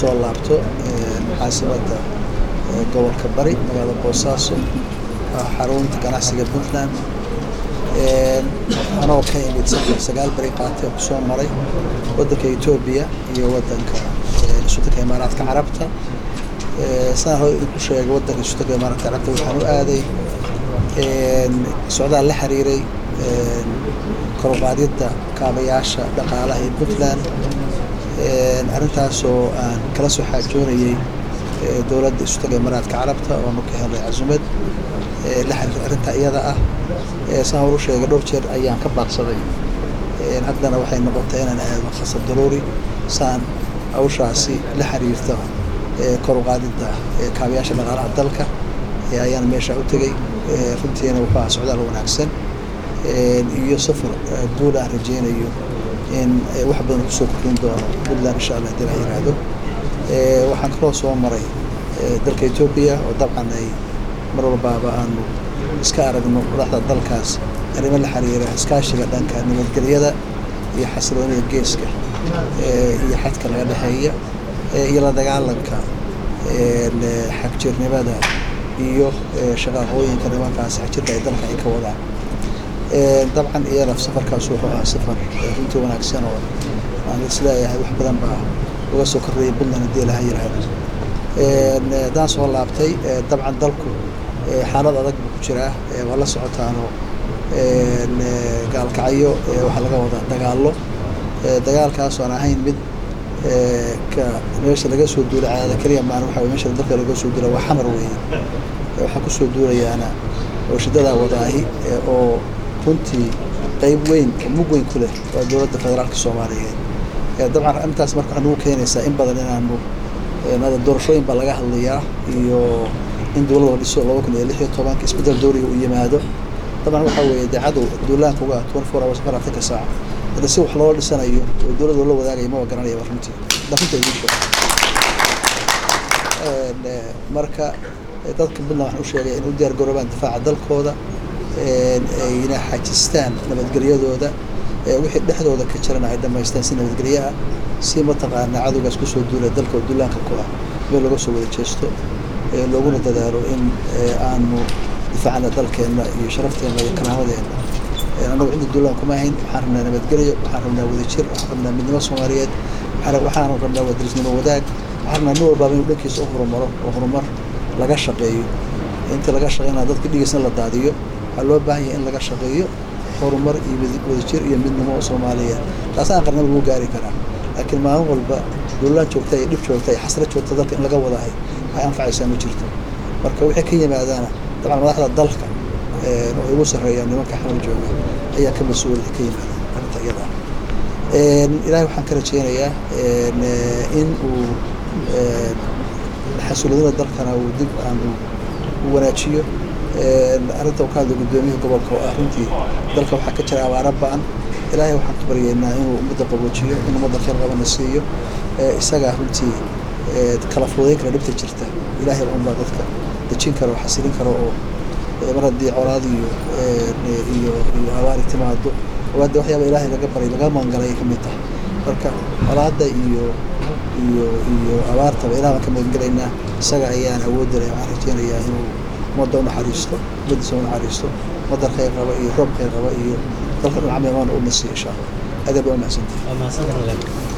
soo laabto caasimada gobolka Bari magaalada Boosaaso xarunta ganacsiga Puntland anoo ka imid sagaal bari qaatay ku soo maray wadanka Itoobiya iyo wadanka Sultanka Imaaraadka Carabta saan hore ku sheegay wadanka Sultanka Imaaraadka Carabta waxaan u aaday socdaal la xiriiray kor u qaadida kaabayaasha dhaqaalaha ee Puntland arrintaas oo aan kala soo xaajoonayay dowladda Sultanka Imaaraadka Carabta oo ka helay casuumad la xiriirta arrinta iyada ah saan hore u sheegay dhowr jeer ayaan ka baaqsaday haddana waxay noqotay inaan aado khasab daruuri saan hawshaasi la xiriirta kor u qaadida kaabayaasha dhaqaalaha dalka ayaan meesha u tagay runtiina wuxuu socdaal wanaagsan iyo safar guul aan rajeynayo in wax badan ku soo kordhin doono Puntland insha Allah hadii la yiraahdo waxaan kaloo soo maray dalka Itoobiya oo dabcan ay mar walba aanu iska aragno madaxda dalkaas arrimo la xiriira iskaashiga dhanka nabadgelyada iyo xasiloonida geeska iyo xadka laga dhaxeeya iyo la dagaalanka xagjirnimada iyo shaqooyinka nimankaas xajirka ay dalka ay ka wadaan dabcan iyada safarkaas wuxuu ahaa safar runtii wanaagsan oo aan isleeyahay wax badan baa uga soo kordhiyay Puntland hadii la yiraahdo daan soo laabtay dabcan dalku xaalad adag ku jira waa la socotaan oo gaalkacyo waxa laga wadaa dagaalkaas oo aan ahayn mid ka meesha laga soo duulay caada kaliya ma waxa meesha dalka laga soo duulay waa xamar weeye waxa ku soo duulayaana oo shidada wadaahi oo runtii qayb weyn mug weyn ku leh waa dowladda federaalka Soomaaliyeed dabcan intaas marka aanu keenaysaa in badan inaanu doorashooyin baa laga hadlayaa iyo in dowladda dhiso 2016 isbedel doori u yimaado dabcan waxa weeye dacadu duulaanka uga 24 hours ka saac hada si wax loo dhisanayo oo dowladda loo wadaagay ma garanaya runtii dafinta idinku marka dadka Puntland waxaan u sheegay in u diyaar garoobaan difaaca dalkooda ayna xajistaan nabadgelyadooda wixii dhexdooda ka jirana ay dhameystaan si nabadgelyo ah si mataqaana cadawgaas ku soo duulay dalka duulaanka ku ah meel laga soo wada jeesto looguna dadaalo in aanu difaacna dalkeena iyo sharafteena iyo karaamadeena anagu inta duulaan kuma ahayn waxaan rabnaa nabadgelyo waxaan rabnaa wadajir waxaan rabnaa midnimo Soomaaliyeed waxaan rabnaa wadarisnimo wadaag waxaan rabnaa meel walba inuu dhankiisa u horumar laga shaqeeyo inta laga shaqeynaa dadka dhigiisna la daadiyo waxaa loo baahan yahay in laga shaqeeyo horumar iyo wadajir iyo midnimo Soomaaliyeed taas aan qarnaba lagu gaari karaa laakiin maalin walba duulaan joogta iyo dhib joogta iyo xasrad joogta dalka in laga wadahay waxay anfacaysaa ma jirto marka wixii ka yimaadaana dabcan madaxda dalka oo ugu sareeyaan nimanka xamal jooga ayaa ka mas'uul ka yimaada arrinta iyada ilaahay waxaan ka rajeynayaa in uu xasuulada dalkana uu dib aan u wanaajiyo arrinta uu ka hadlo gudoomiyaha gobolka oo runtii dalka waxaa ka jira abaaro ba'an ilaahay waxaan ka baryaynaa inuu ummadda qaboojiyo inuu ummadda khayr qabana siiyo isaga runtii kala fududeyn kara dhibta jirta ilaahay baa dadka dejin karo xasilin karo oo mar haddii colaad iyo abaar timaado wada waxyaaba ilaahay laga baray laga maangalay ka mid tahay marka colaadda iyo abaarta ilaahay ka maangalaynaa isaga ayaan awood leh waxaan rajeynayaa inuu ummadda u naxariisto ummadda khayr qaba iyo roob khayr qaba iyo dalka dhammaan u nasiyo insha Allah aad baa u mahadsantahay